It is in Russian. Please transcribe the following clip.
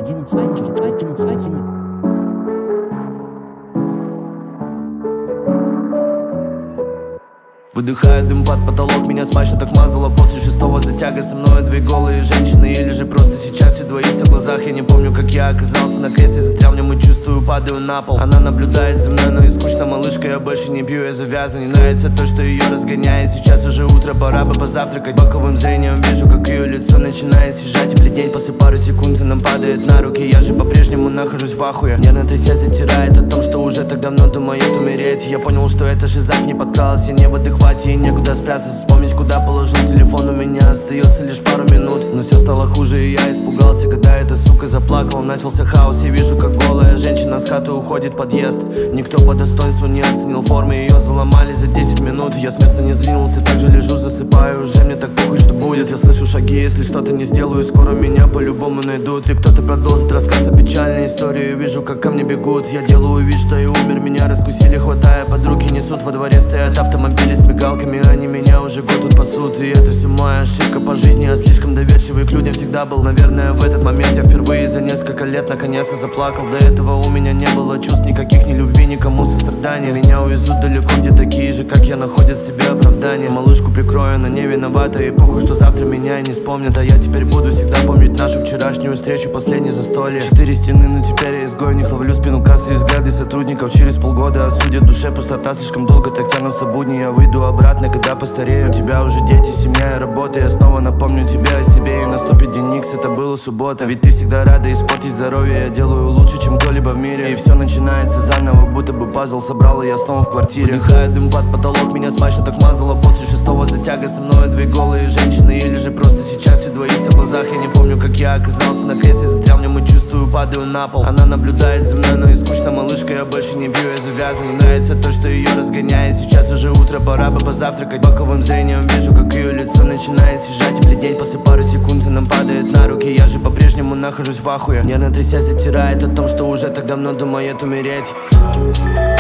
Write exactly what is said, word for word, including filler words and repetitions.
один, zwei, zwei, один, zwei, один. Выдыхаю дым под потолок, меня смачно так мазало. После шестого затяга со мной две голые женщины. Или же просто сейчас все двоится в глазах. Я не помню, как я оказался на кресле, застрял в нем и чувствую, падаю на пол. Она наблюдает за мной, но и скучно, малышка, я больше не пью, я завязан. Не нравится то, что ее разгоняет. Сейчас уже утро, пора бы позавтракать. Боковым зрением вижу, как ее лицо начинает съезжать и бледнеть. После пары секунд она падает на руки. Я же по-прежнему нахожусь в ахуе. Нервно трясясь затирает о том, что уже так давно думает умереть. Я понял, что эта шиза к ней подкралась, я не в адеквате и некуда спрятаться. Вспомнить, куда положил телефон, у меня остается лишь пару минут. Но все стало хуже, и я испугался, когда эта сука заплакала. Начался хаос, я вижу, как голая женщина с хаты уходит в подъезд. Никто по достоинству не оценил формы, ее заломали за десять минут. Я с места не сдвинулся, так же лежу, засыпаю. Уже мне так похуй, что будет. Я слышу шаги, если что-то не сделаю, скоро меня по-любому найдут. И кто-то продолжит рассказ о печальной истории. Вижу, как ко мне бегут, я делаю вид, что и умер. Меня раскусили, хватая под руки, несут во дворе. Стоят автомобили с мигалками, они меня уже год тут пасут. И это все моя ошибка по жизни, я слишком доверчивый к людям всегда был. Наверное, в этот момент я впервые за несколько лет наконец-то заплакал. До этого у меня не было чувств никаких, ни любви, никому сострадания. Меня увезут далеко, где такие же, как я, находят в себе оправдание. Малышку прикрою, она не виновата, и похуй, что завтра меня и не вспомнят. А я теперь буду всегда помнить нашу вчерашнюю встречу, последнее застолье. Четыре стены, но теперь я изгой, не ловлю спину кассы и взгляды сотрудников. Через полгода осудят, душе пустота, слишком долго так тянутся будни. Я выйду обратно, когда постарею. У тебя уже дети, семья и работа. Я снова напомню тебе о себе, и наступит день икс, это была суббота. Ведь ты всегда рада испортить здоровье. Я делаю лучше, чем кто-либо в мире. И все начинается заново, будто бы пазл собрал, и я снова в квартире. Выдыхаю дым под потолок, меня смачно так мазало. После шестого затяга со мной две голые женщины. Или же просто сейчас все двоится в глазах. Я не помню, как я оказался на кресле, застрял в нем и чувствую, падаю на пол. Она наблюдает за мной, но и скучно, малышка, я больше не пью, я завязан. Не нравится то, что ее разгоняет. Сейчас уже утро, пора бы позавтракать. Боковым зрением вижу, как ее лицо начинает съезжать и бледнеть. После пары секунд она падает на руки. Я же по-прежнему нахожусь в ахуе. Нервно трясясь затирает о том, что уже так давно думает умереть.